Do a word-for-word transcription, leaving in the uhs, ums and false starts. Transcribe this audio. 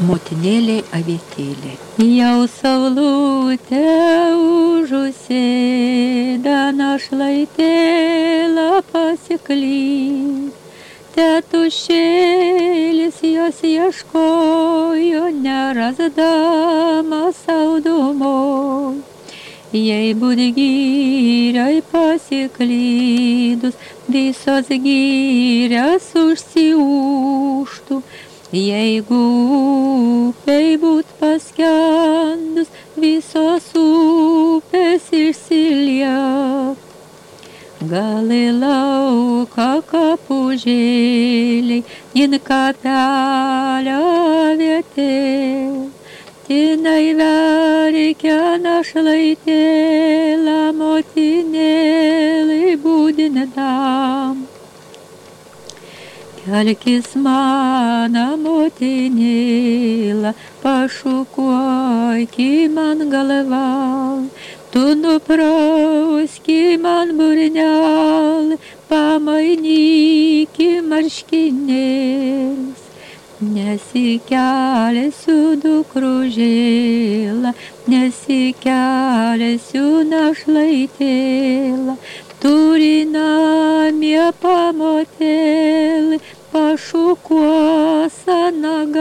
Motinėlė avietėlė. Jau saulutė užusėda našlaitėlą pasiklys. Tėtušėlis jos ieškojo, nerasdama saudumoj. Jei būt gyrioj pasiklydus, visos gyrios užsiūžtų. Jeigu upei būt paskendus, visos upės išsiliek. Gal į lauką kapužėliai, in kapelio avietėlė. Tinai verkia našlaitėlą, motinėlai būdinam. Kelkis mana motinėlą, pašukuoki man galvą. Tu nuprauski man burnelį, pamainyki marškinėlis. Nesikelsiu dukružėlą, nesikelsiu našlaitėlą. Turi namie pamotėlį, pašukuos naga.